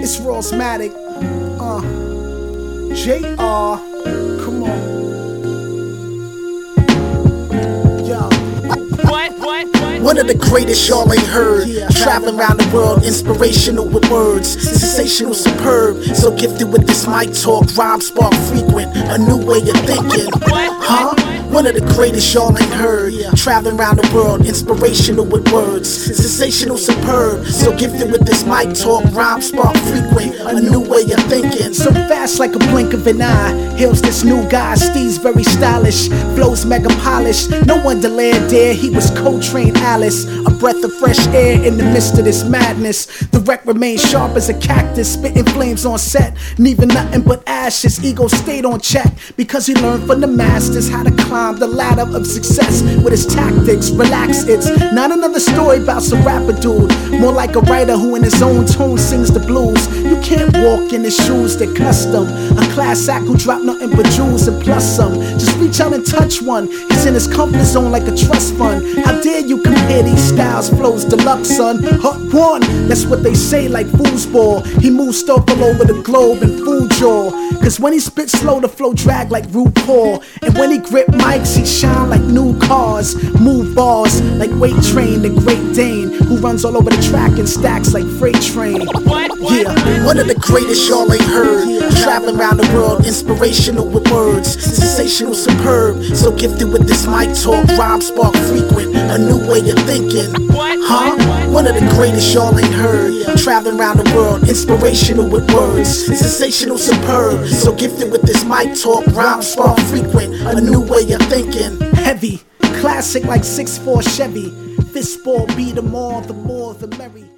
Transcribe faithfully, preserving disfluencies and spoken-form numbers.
It's Rawsmatic. Uh, J R. Come on. Yo. What, what, what? One of the greatest y'all ain't heard. Traveling around the world, inspirational with words. Sensational, superb. So gifted with this mic talk, rhyme spark frequent. A new way of thinking. Huh? One of the greatest y'all ain't heard. Traveling around the world, inspirational with words. Sensational, superb. So gifted with this mic talk, rhyme spark frequent. A new way of thinking. So fast like a blink of an eye. Hails this new guy, Steve's very stylish. Flows mega polished. No wonder Laird dare, he was co-trained Alice. A breath of fresh air in the midst of this madness. The wreck remains sharp as a cactus, spitting flames on set. Leaving nothing but ashes. Ego stayed on check because he learned from the masters how to climb the ladder of success with his tactics. Relax, it's not another story about some rapper dude. More like a writer who in his own tone sings the blues. You can't walk in his shoes, they're custom. A class act who drop nothing but jewels and plus some. Just reach out and touch one. He's in his comfort zone like a trust fund. How dare you compare these styles? Flows deluxe, son. Hot one, that's what they say like foosball. He moves stuff all over the globe in food jaw. Cause when he spits slow, the flow drag like RuPaul. And when he grip mics, he shine like new cars. Move bars like Weight Train, the Great Dane, who runs all over the track and stacks like freight train. What, what, Yeah, one of the greatest y'all ain't heard. Traveling around the world, inspirational with words. Sensational, superb. So gifted with this mic talk, rhyme spark frequent. A new way of thinking. Huh? One of the greatest y'all ain't heard. Traveling around the world, inspirational with words. Sensational, superb. So gifted with this mic talk, rhyme spark frequent. A new way of thinking. Heavy, classic like six four Chevy. Fistball beat 'em all, the more the merry.